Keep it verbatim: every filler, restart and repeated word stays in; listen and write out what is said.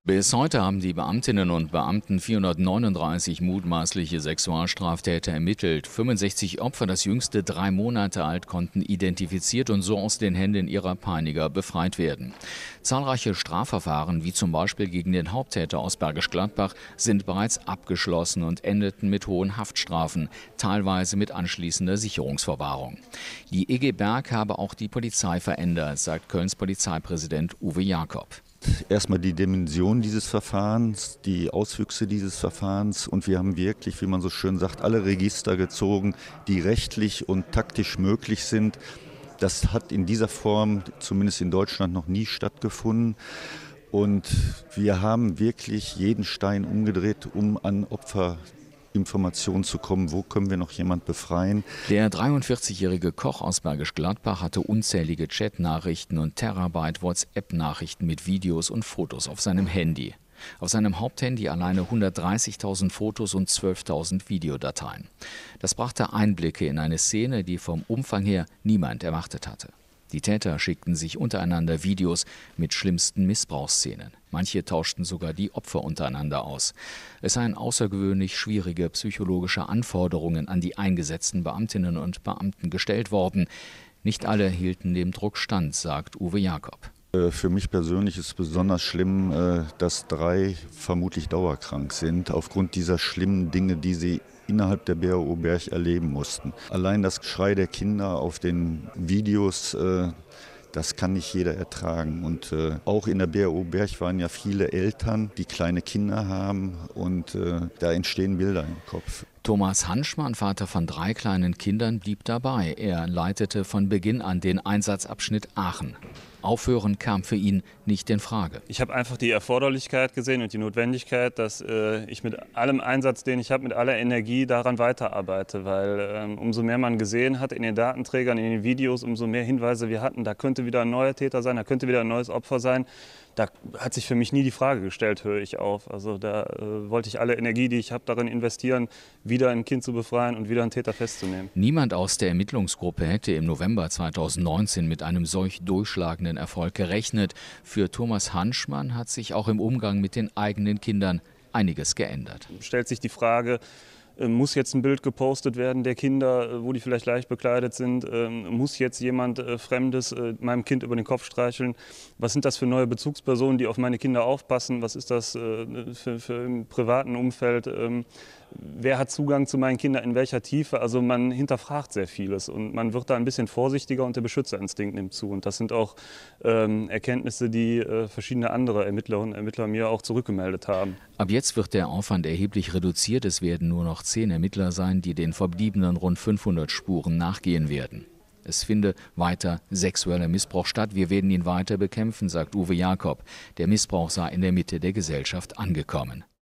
Bis heute haben die Beamtinnen und Beamten vierhundertneununddreißig mutmaßliche Sexualstraftäter ermittelt. fünfundsechzig Opfer, das jüngste drei Monate alt, konnten identifiziert und so aus den Händen ihrer Peiniger befreit werden. Zahlreiche Strafverfahren, wie zum Beispiel gegen den Haupttäter aus Bergisch Gladbach, sind bereits abgeschlossen und endeten mit hohen Haftstrafen, teilweise mit anschließender Sicherungsverwahrung. Die E G Berg habe auch die Polizei verändert, sagt Kölns Polizeipräsident Uwe Jakob. Erstmal die Dimension dieses Verfahrens, die Auswüchse dieses Verfahrens, und wir haben wirklich, wie man so schön sagt, alle Register gezogen, die rechtlich und taktisch möglich sind. Das hat in dieser Form, zumindest in Deutschland, noch nie stattgefunden. Und wir haben wirklich jeden Stein umgedreht, um an Opfer Informationen zu kommen, wo können wir noch jemand befreien. Der dreiundvierzigjährige Koch aus Bergisch Gladbach hatte unzählige Chatnachrichten und Terabyte WhatsApp-Nachrichten mit Videos und Fotos auf seinem Handy. Auf seinem Haupthandy alleine hundertdreißigtausend Fotos und zwölftausend Videodateien. Das brachte Einblicke in eine Szene, die vom Umfang her niemand erwartet hatte. Die Täter schickten sich untereinander Videos mit schlimmsten Missbrauchsszenen. Manche tauschten sogar die Opfer untereinander aus. Es seien außergewöhnlich schwierige psychologische Anforderungen an die eingesetzten Beamtinnen und Beamten gestellt worden. Nicht alle hielten dem Druck stand, sagt Uwe Jakob. Für mich persönlich ist es besonders schlimm, dass drei vermutlich dauerkrank sind, aufgrund dieser schlimmen Dinge, die sie innerhalb der B A O Berg erleben mussten. Allein das Geschrei der Kinder auf den Videos, das kann nicht jeder ertragen. Und auch in der B A O Berg waren ja viele Eltern, die kleine Kinder haben, und da entstehen Bilder im Kopf. Thomas Hanschmann, Vater von drei kleinen Kindern, blieb dabei. Er leitete von Beginn an den Einsatzabschnitt Aachen. Aufhören kam für ihn nicht in Frage. Ich habe einfach die Erforderlichkeit gesehen und die Notwendigkeit, dass äh, ich mit allem Einsatz, den ich habe, mit aller Energie daran weiterarbeite. Weil ähm, umso mehr man gesehen hat in den Datenträgern, in den Videos, umso mehr Hinweise wir hatten, da könnte wieder ein neuer Täter sein, da könnte wieder ein neues Opfer sein. Da hat sich für mich nie die Frage gestellt, höre ich auf. Also da äh, wollte ich alle Energie, die ich habe, darin investieren, wieder ein Kind zu befreien und wieder einen Täter festzunehmen. Niemand aus der Ermittlungsgruppe hätte im November zweitausendneunzehn mit einem solch durchschlagenden Erfolg gerechnet. Für Thomas Hanschmann hat sich auch im Umgang mit den eigenen Kindern einiges geändert. Stellt sich die Frage, muss jetzt ein Bild gepostet werden der Kinder, wo die vielleicht leicht bekleidet sind? Muss jetzt jemand Fremdes meinem Kind über den Kopf streicheln? Was sind das für neue Bezugspersonen, die auf meine Kinder aufpassen? Was ist das für, für im privaten Umfeld? Wer hat Zugang zu meinen Kindern, in welcher Tiefe? Also man hinterfragt sehr vieles und man wird da ein bisschen vorsichtiger und der Beschützerinstinkt nimmt zu. Und das sind auch ähm, Erkenntnisse, die äh, verschiedene andere Ermittlerinnen und Ermittler mir auch zurückgemeldet haben. Ab jetzt wird der Aufwand erheblich reduziert. Es werden nur noch zehn Ermittler sein, die den verbliebenen rund fünfhundert Spuren nachgehen werden. Es finde weiter sexueller Missbrauch statt. Wir werden ihn weiter bekämpfen, sagt Uwe Jakob. Der Missbrauch sei in der Mitte der Gesellschaft angekommen.